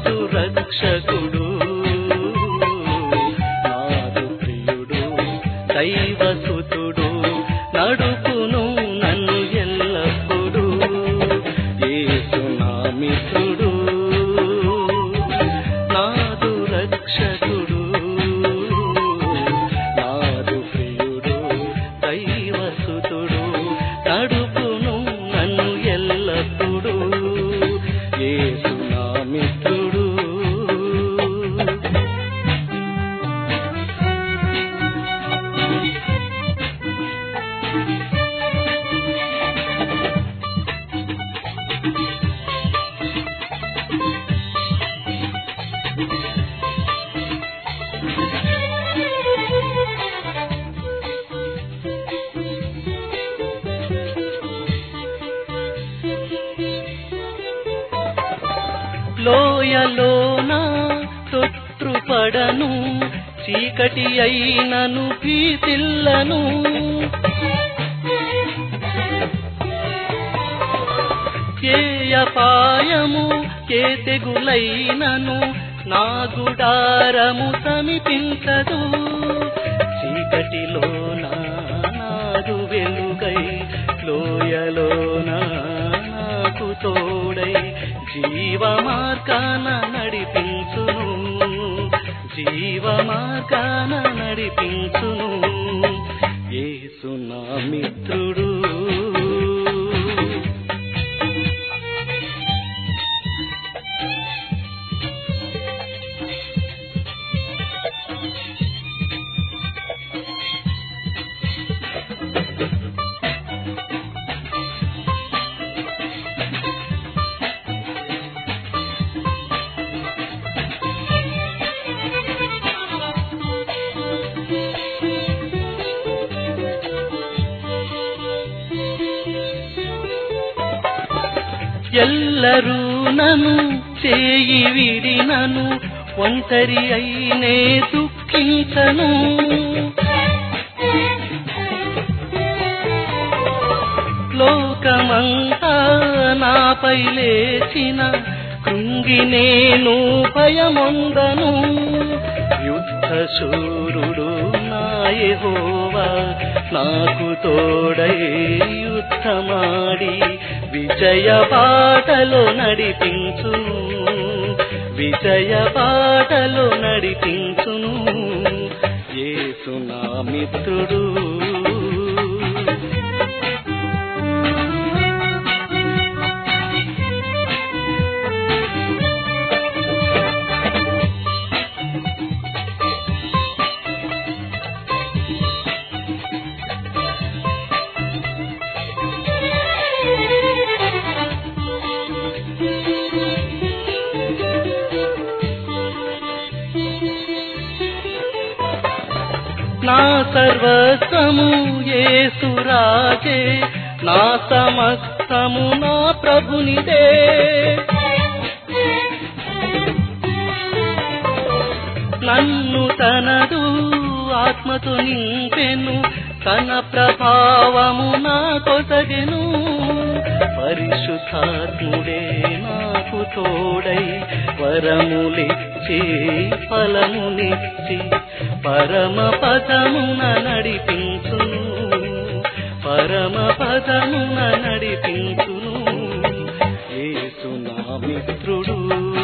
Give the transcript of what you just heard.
నాదు రక్షకుడు, నాదు ప్రియుడు, దైవసుతుడు, నడుపును నన్ను ఎల్లప్పుడూ. యేసు నా మిత్రుడు, నాదు రక్షకుడు, నాదు ప్రియుడు, దైవసుతుడు, నడుపును నన్ను ఎల్లప్పుడూ. యేసు నా మిత్రుడు. లోయలోన తొట్రుపడను, చీకటి అయినను భీతిల్లను. ఏ అపాయము ఏ తెగులైనను నా గుడారము సమీపించదు. చీకటిలోన నాదు వెలుగై, లోయలోన నాకు తోడై, జీవ మార్గాన నడిపించును, జీవ మార్గాన నడిపించును. యేసు నా మిత్రుడు. ఎల్లరూ నన్ను చేయి విడినను, ఒంటరి అయినే దుఃఖించను. లోకమంతా నాపై లేచిన, కృంగి నేను భయముందను. యుద్ధశూరుడు నా యెహోవా నాకు తోడై యుద్ధమాడి, విజయ బాటలో నడిపించును, విజయ బాటలో నడిపించును. యేసు నా మిత్రుడు. నా సర్వస్వము యేసు రాజే, నా సమస్తము నా ప్రభునిదే. నన్ను తనదు ఆత్మతో నింపెను, తన ప్రభావము నా కొసగెను. పరిశుద్ధాత్ముడే నాకు తోడై, వరములిచ్చి ఫలమునిచ్చి, పరమ పదమున నడిపించును, పరమ పదమున నడిపించును. యేసు నా మిత్రుడు.